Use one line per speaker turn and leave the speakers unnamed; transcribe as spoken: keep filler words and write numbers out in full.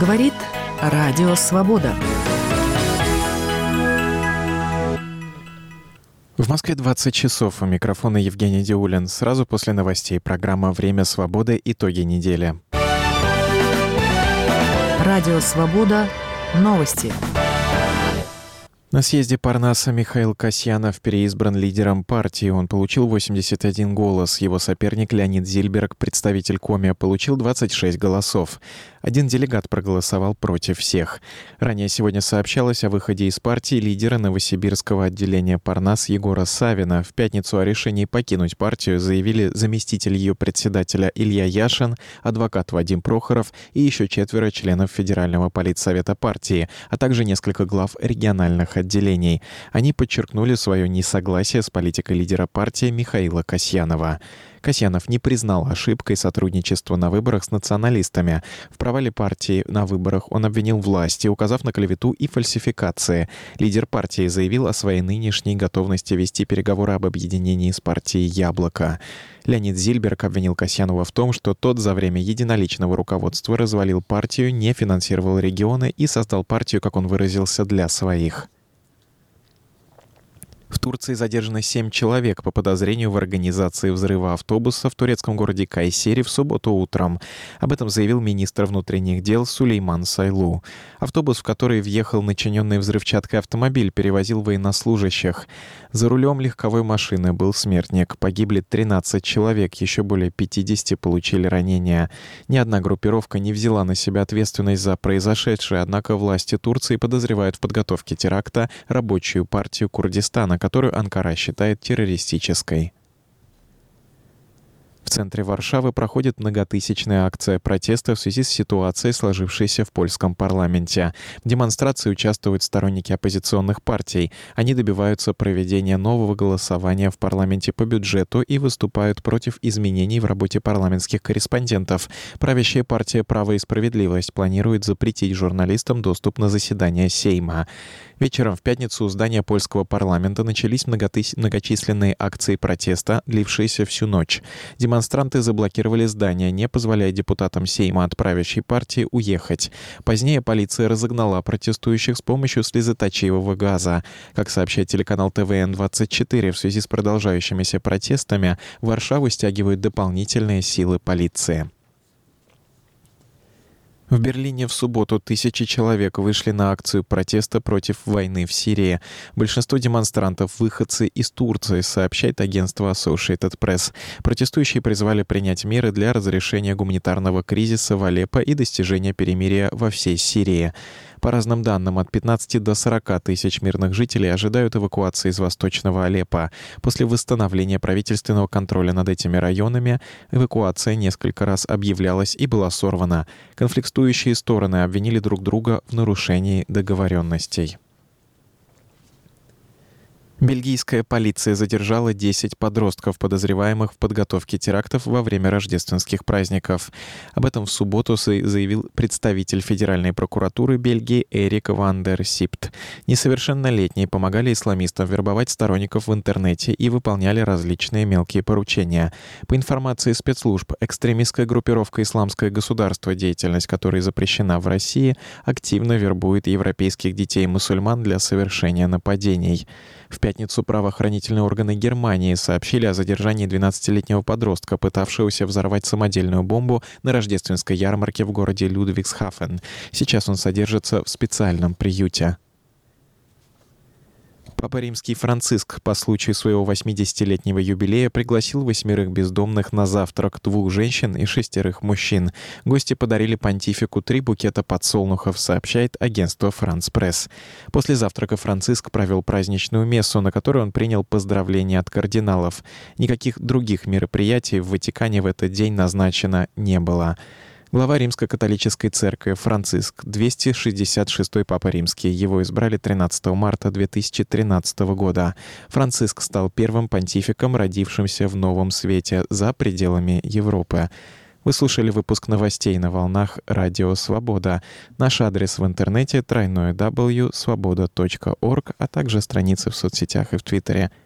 Говорит Радио Свобода.
В Москве двадцать часов. У микрофона Евгений Диулин. Сразу после новостей программа «Время свободы. Итоги недели».
Радио Свобода. Новости.
На съезде Парнаса Михаил Касьянов переизбран лидером партии. Он получил восемьдесят один голос. Его соперник Леонид Зильберг, представитель Коми, получил двадцать шесть голосов. Один делегат проголосовал против всех. Ранее сегодня сообщалось о выходе из партии лидера новосибирского отделения Парнас Егора Савина. В пятницу о решении покинуть партию заявили заместитель ее председателя Илья Яшин, адвокат Вадим Прохоров и еще четверо членов Федерального политсовета партии, а также несколько глав региональных отделений. Они подчеркнули свое несогласие с политикой лидера партии Михаила Касьянова. Касьянов не признал ошибкой сотрудничество на выборах с националистами. В провале партии на выборах он обвинил власти, указав на клевету и фальсификации. Лидер партии заявил о своей нынешней готовности вести переговоры об объединении с партией «Яблоко». Леонид Зильберг обвинил Касьянова в том, что тот за время единоличного руководства развалил партию, не финансировал регионы и создал партию, как он выразился, для своих. В Турции задержано семь человек по подозрению в организации взрыва автобуса в турецком городе Кайсери в субботу утром. Об этом заявил министр внутренних дел Сулейман Сайлу. Автобус, в который въехал начиненный взрывчаткой автомобиль, перевозил военнослужащих. За рулем легковой машины был смертник. Погибли тринадцать человек, еще более пятьдесят получили ранения. Ни одна группировка не взяла на себя ответственность за произошедшее, однако власти Турции подозревают в подготовке теракта рабочую партию Курдистана, которую Анкара считает террористической. В центре Варшавы проходит многотысячная акция протеста в связи с ситуацией, сложившейся в польском парламенте. В демонстрации участвуют сторонники оппозиционных партий. Они добиваются проведения нового голосования в парламенте по бюджету и выступают против изменений в работе парламентских корреспондентов. Правящая партия «Право и справедливость» планирует запретить журналистам доступ на заседания Сейма. Вечером в пятницу у здания польского парламента начались многотыс... многочисленные акции протеста, длившиеся всю ночь. Демонстранты заблокировали здание, не позволяя депутатам Сейма от правящей партии уехать. Позднее полиция разогнала протестующих с помощью слезоточивого газа. Как сообщает телеканал Тэ Вэ Эн двадцать четыре, в связи с продолжающимися протестами в Варшаву стягивают дополнительные силы полиции. В Берлине в субботу тысячи человек вышли на акцию протеста против войны в Сирии. Большинство демонстрантов – выходцы из Турции, сообщает агентство Associated Press. Протестующие призвали принять меры для разрешения гуманитарного кризиса в Алеппо и достижения перемирия во всей Сирии. По разным данным, от пятнадцати до сорока тысяч мирных жителей ожидают эвакуации из восточного Алеппо. После восстановления правительственного контроля над этими районами эвакуация несколько раз объявлялась и была сорвана. Конфликтующие стороны обвинили друг друга в нарушении договоренностей. Бельгийская полиция задержала десять подростков, подозреваемых в подготовке терактов во время рождественских праздников. Об этом в субботу заявил представитель Федеральной прокуратуры Бельгии Эрик ван дер Сипт. Несовершеннолетние помогали исламистам вербовать сторонников в интернете и выполняли различные мелкие поручения. По информации спецслужб, экстремистская группировка «Исламское государство», деятельность которой запрещена в России, активно вербует европейских детей-мусульман для совершения нападений. В пятницу правоохранительные органы Германии сообщили о задержании двенадцатилетнего подростка, пытавшегося взорвать самодельную бомбу на рождественской ярмарке в городе Людвигсхафен. Сейчас он содержится в специальном приюте. Папа Римский Франциск по случаю своего восьмидесятилетнего юбилея пригласил восьмерых бездомных на завтрак, двух женщин и шестерых мужчин. Гости подарили понтифику три букета подсолнухов, сообщает агентство «Франс Пресс». После завтрака Франциск провел праздничную мессу, на которой он принял поздравления от кардиналов. Никаких других мероприятий в Ватикане в этот день назначено не было. Глава Римско-католической церкви Франциск, двести шестьдесят шестой Папа Римский. Его избрали тринадцатого марта две тысячи тринадцатого года. Франциск стал первым понтификом, родившимся в новом свете за пределами Европы. Вы слушали выпуск новостей на волнах Радио Свобода. Наш адрес в интернете дабл ю дабл ю дабл ю точка свобода точка орг, а также страницы в соцсетях и в Твиттере.